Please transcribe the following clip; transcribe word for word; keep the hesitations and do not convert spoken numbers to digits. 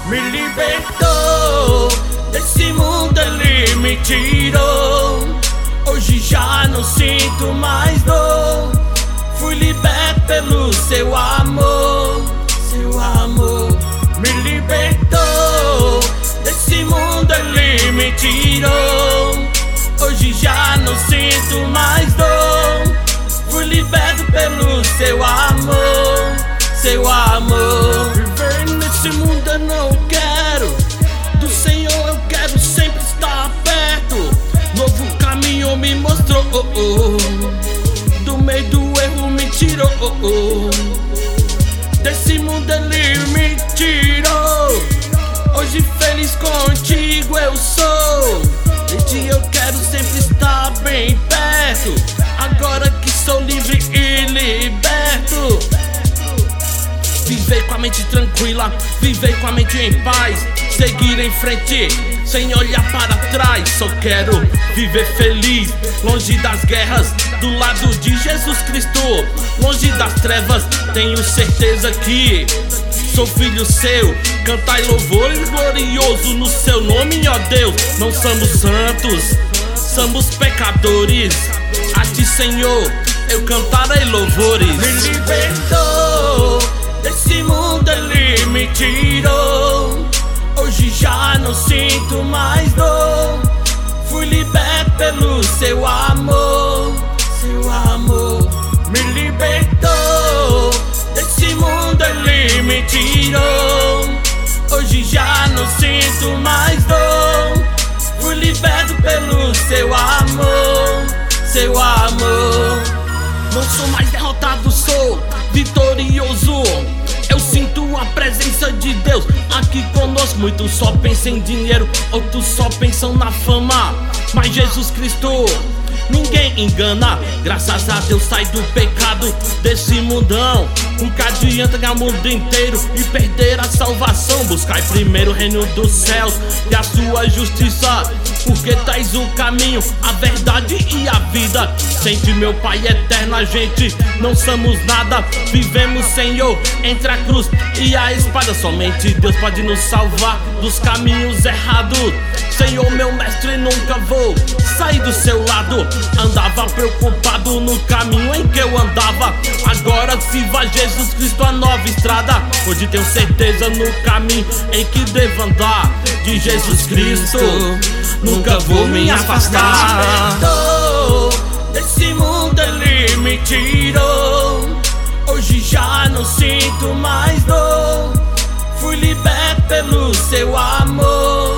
me libertou. Desse mundo ele me tirou. Hoje já não sinto mais dor. Fui liberto pelo seu amor. Seu amor me libertou. Desse mundo ele me tirou. Hoje já não sinto mais dor. Fui liberto pelo seu amor. Seu amor. Viver nesse mundo eu não quero. Do Senhor eu quero sempre estar perto. Novo caminho me mostrou. Oh, oh. Do meio do erro me tirou. Oh, oh. Desse mundo ele me tirou. Hoje feliz contigo eu sou. De ti eu quero sempre estar bem perto. Agora que sou livre e liberto. Viver com a mente tranquila, viver com a mente em paz. Seguir em frente, sem olhar para trás. Só quero viver feliz, longe das guerras, do lado de Jesus Cristo. Longe das trevas, tenho certeza que sou filho seu. Cantai louvores glorioso no seu nome, ó Deus. Não somos santos, somos pecadores. A ti, Senhor, eu cantarei louvores. Me libertou. Desse mundo ele me tirou. Hoje já não sinto mais dor. Fui liberto pelo seu amor. Seu amor me libertou. Desse mundo ele me tirou. Hoje já não sinto mais dor. Fui liberto pelo seu amor. Seu amor. Não sou mais derrotado, sou vitorioso. Eu sinto a presença de Deus aqui conosco. Muitos só pensam em dinheiro, outros só pensam na fama. Mas Jesus Cristo ninguém engana. Graças a Deus sai do pecado desse mundão. O que adianta ganhar o mundo inteiro e perder a salvação? Buscai primeiro o reino dos céus e a sua justiça, porque tais o caminho, a verdade e a vida. Sem ti, meu Pai eterno, a gente não somos nada. Vivemos, Senhor, entre a cruz e a espada. Somente Deus pode nos salvar dos caminhos errados. Senhor, meu mestre, nunca vou sair do seu lado. Andava preocupado no caminho em que eu andava. Agora sirva Jesus Cristo a nova estrada. Hoje tenho certeza no caminho em que devo andar. De Jesus Cristo nunca vou me afastar. Desse mundo ele me tirou. Hoje já não sinto mais dor. Fui liberto pelo seu amor.